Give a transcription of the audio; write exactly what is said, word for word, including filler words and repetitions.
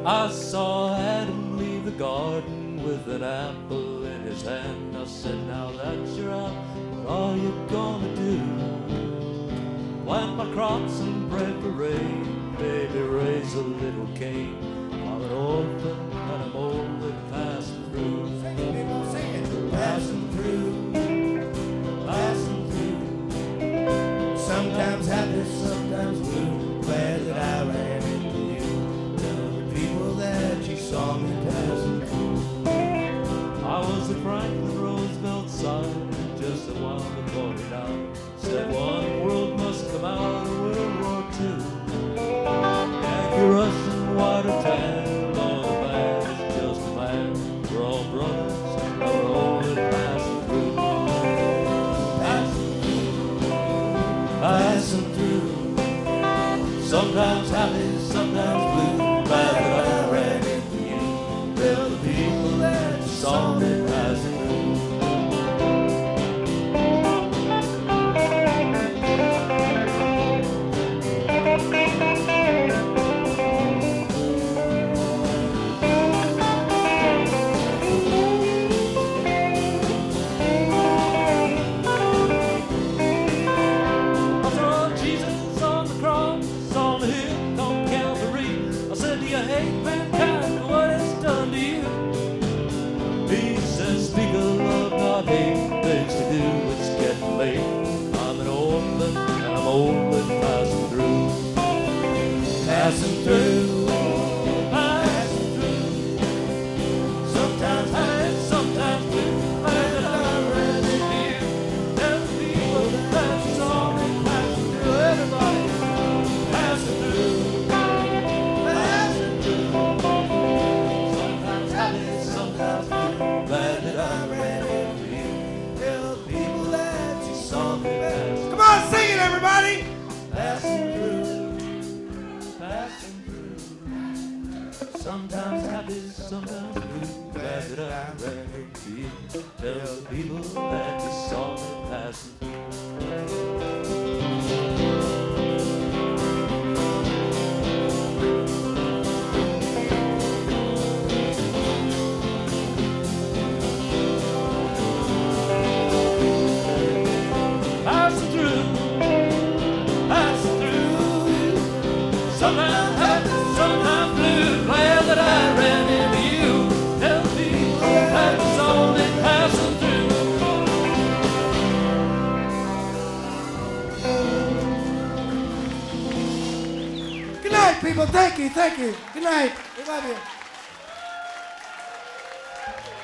I saw Adam leave the garden with an apple in his hand. I said, now that you're out, what are you gonna do? Plant my crops and pray for rain, baby, raise a little cane. I'm an orphan and I'm only passing through. Passing through, passing through. Sometimes happy, sometimes blue. Glad that I ran into you. Tell the people that you saw me passing through. I was at Franklin Roosevelt's side just a while before he died. Said one world must come out of World War Two. Yankee, Russian, white or tan, all the man's just a man. We're all brothers, and we're only passing through. Passing through, passing through. Sometimes happy, sometimes blue. Glad that I ran into you. Tell the people that you saw me passing through. Passing through, passing through. Sometimes high, sometimes blue. Glad that I ran into you. Tell the people that you saw me passing through. Everybody passing through, passing through. Sometimes happy, sometimes blue. Glad that I ran into you. Tell the people that you saw me passing. Come on, sing it, everybody. Passing through. Passing through. Sometimes happy, sometimes blue. Glad that I ran into you. Tell the people that you saw me passing Passing through. Passing through. Sometimes happy, sometimes blue. Glad that I ran into you. Tell people that it's only passing through. Good night, people. Thank you, thank you. Good night. We love you.